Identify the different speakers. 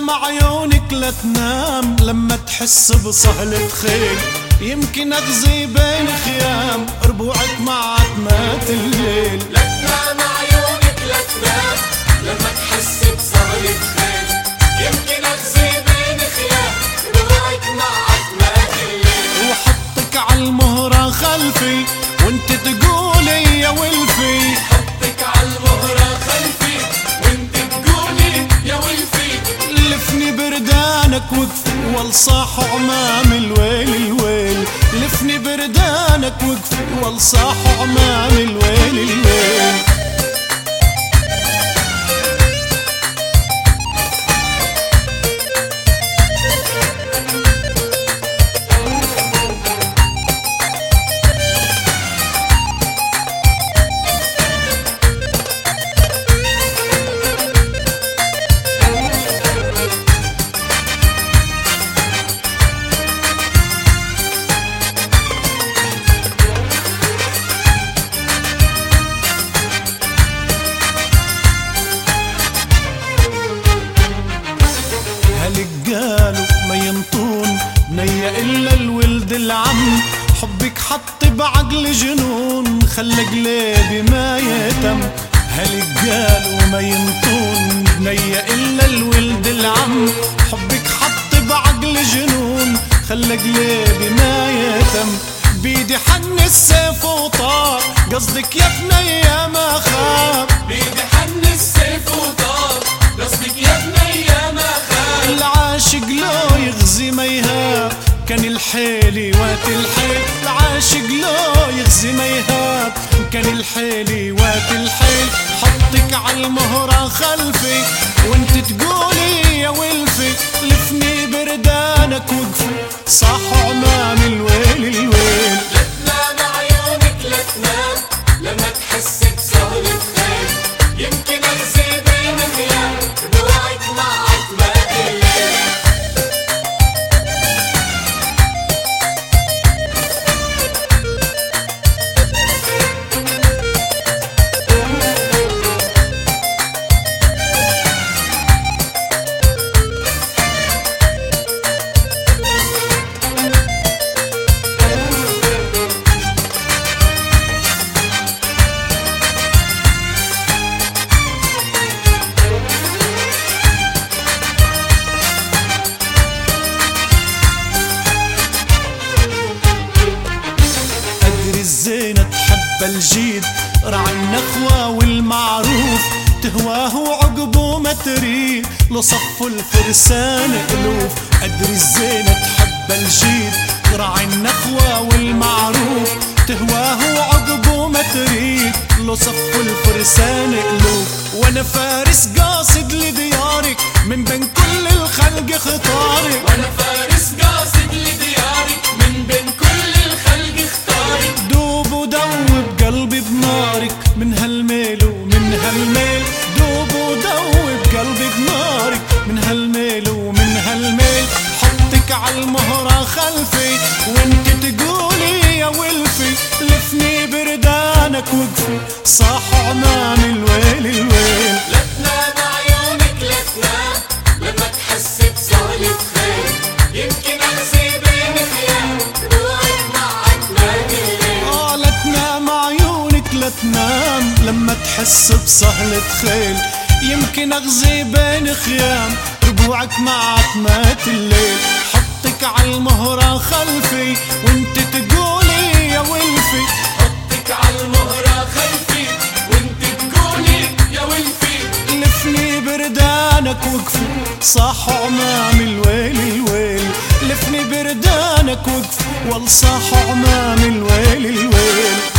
Speaker 1: مع عيونك لا تنام لما تحس بصهلة خيل. يمكن اغزي بين خيام ربوعك مع عتمات الليل.
Speaker 2: لا تنام مع عيونك لا تنام لما تحس بصهلة خيل. يمكن اغزي بين خيام ربوعك مع عتمات الليل.
Speaker 1: وحطك عالمهرة خلفي وانت تقولي يا ولفي.
Speaker 2: حطك عالمهرة خلفي وانت تقولي يا ولفي.
Speaker 1: لفني بردانك وقفي والصاح عمام الويل الويل. لفني بردانك وقفي والصاح عمام الويل الويل. قالوا ما ينطون بنية إلا الولد العم. حبك حط بعقل جنون خلى قلبي ما يتم. قالوا ما ينطون بنية إلا الولد العم. حبك حط بعقل جنون خلى قلبي ما يتم. بيدي حن السيف وطار قصدك يا بنية ما خاب.
Speaker 2: بيدي حن السيف وطار قصدك يا بنية ما خاب.
Speaker 1: العاشق لو يغزي ما يهاب كان الحيل وات الحيل. العاشق لو يغزي ما يهاب كان الحيل وات الحيل. حطك عالمهرة خلفي وانت تقولي يا ولفي. لفني بردانك وقفي صاح عمام الويل الويل.
Speaker 2: لا تنام مع عيونك لا تنام لما تحس بصهلة خيل. يمكن اغزي بين خيام ربوعك مع عتمات الليل.
Speaker 1: الزينة تحب الجيد رعى النخوة والمعروف. تهواه وعقبه ما تريد لصف الفرسان ألوف. أدري الزينة تحب الجيد رعى النخوة والمعروف. تهواه وعقبه ما تريد لصف الفرسان ألوف. وانا فارس قاصد لديارك من بين كل الخلق اختارك.
Speaker 2: وانا فارس قاصد لديارك من بين كل الخلق اختارك.
Speaker 1: دوب ودوب قلبي بنارك من هالميل ومن هالميل. دوب ودوب قلبي بنارك من هالميل ومن هالميل. حطك عالمهرة خلفي وانت تقولي يا ولفي. لفني بردانك وقفي صاح عمام الويل الويل.
Speaker 2: لا تنام مع عيونك لا تنام لما تحس بصهلة خيل. يمكن اغزي بين خيام ربوعك مع عتمات الليل.
Speaker 1: لا تنام عيونك لا تنام لما تحس بصهلة خيل. يمكن اغزي بين خيام ربوعك مع عتمات الليل. حطك عالمهرة خلفي وانت تقولي يا ولفي.
Speaker 2: حطك عالمهرة خلفي وانت تقولي يا ولفي.
Speaker 1: لفني بردانك وقفي صاح عمام الويل الويل. لفني بردانك وقفي والصاح عمام الويل الويل.